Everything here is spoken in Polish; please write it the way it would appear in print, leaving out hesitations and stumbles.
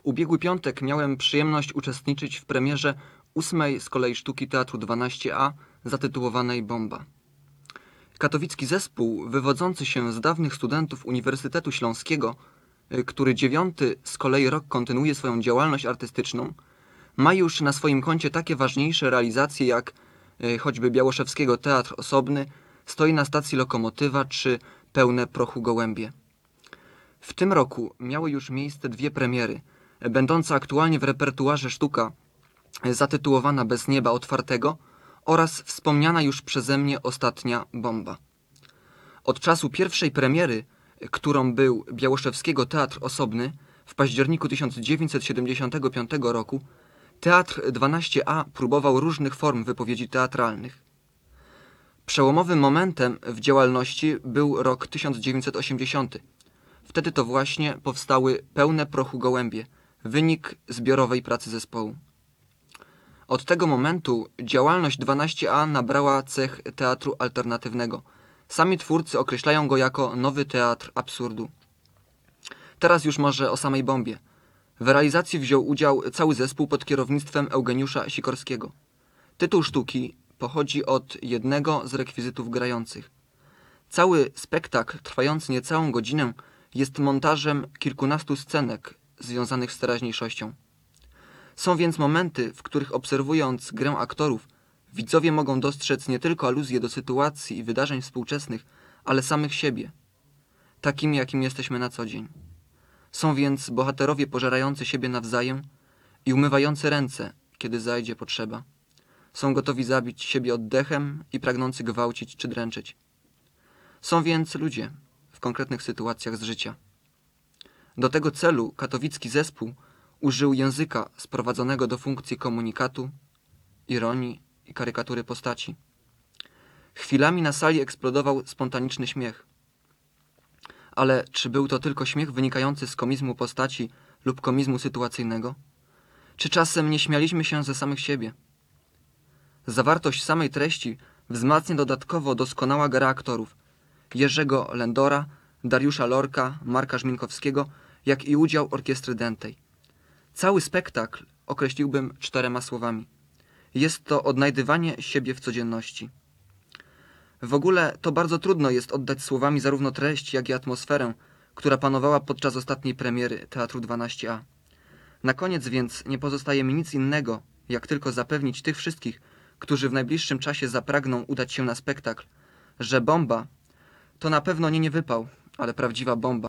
ubiegły piątek miałem przyjemność uczestniczyć w premierze 8. z kolei sztuki Teatru 12A zatytułowanej Bomba. Katowicki zespół, wywodzący się z dawnych studentów Uniwersytetu Śląskiego, który 9. z kolei rok kontynuuje swoją działalność artystyczną, ma już na swoim koncie takie ważniejsze realizacje jak choćby Białoszewskiego Teatr Osobny, Stoi na stacji lokomotywa czy Pełne prochu gołębie. W tym roku miały już miejsce 2 premiery, będąca aktualnie w repertuarze sztuka zatytułowana Bez nieba otwartego oraz wspomniana już przeze mnie ostatnia Bomba. Od czasu pierwszej premiery, którą był Białoszewskiego Teatr Osobny w październiku 1975 roku, Teatr 12A próbował różnych form wypowiedzi teatralnych. Przełomowym momentem w działalności był rok 1980. Wtedy to właśnie powstały Pełne prochu gołębie, wynik zbiorowej pracy zespołu. Od tego momentu działalność 12A nabrała cech teatru alternatywnego. Sami twórcy określają go jako nowy teatr absurdu. Teraz już może o samej Bombie. W realizacji wziął udział cały zespół pod kierownictwem Eugeniusza Sikorskiego. Tytuł sztuki pochodzi od jednego z rekwizytów grających. Cały spektakl, trwający niecałą godzinę, jest montażem kilkunastu scenek związanych z teraźniejszością. Są więc momenty, w których obserwując grę aktorów, widzowie mogą dostrzec nie tylko aluzje do sytuacji i wydarzeń współczesnych, ale samych siebie, takimi jakim jesteśmy na co dzień. Są więc bohaterowie pożerający siebie nawzajem i umywający ręce, kiedy zajdzie potrzeba. Są gotowi zabić siebie oddechem i pragnący gwałcić czy dręczyć. Są więc ludzie w konkretnych sytuacjach z życia. Do tego celu katowicki zespół użył języka sprowadzonego do funkcji komunikatu, ironii i karykatury postaci. Chwilami na sali eksplodował spontaniczny śmiech. Ale czy był to tylko śmiech wynikający z komizmu postaci lub komizmu sytuacyjnego? Czy czasem nie śmialiśmy się ze samych siebie? Zawartość samej treści wzmacnia dodatkowo doskonała gra aktorów Jerzego Lędora, Dariusza Lorka, Marka Żminkowskiego, jak i udział orkiestry dętej. Cały spektakl określiłbym 4 słowami. Jest to odnajdywanie siebie w codzienności. W ogóle to bardzo trudno jest oddać słowami zarówno treść, jak i atmosferę, która panowała podczas ostatniej premiery Teatru 12A. Na koniec więc nie pozostaje mi nic innego, jak tylko zapewnić tych wszystkich, którzy w najbliższym czasie zapragną udać się na spektakl, że Bomba to na pewno nie wypał, ale prawdziwa bomba.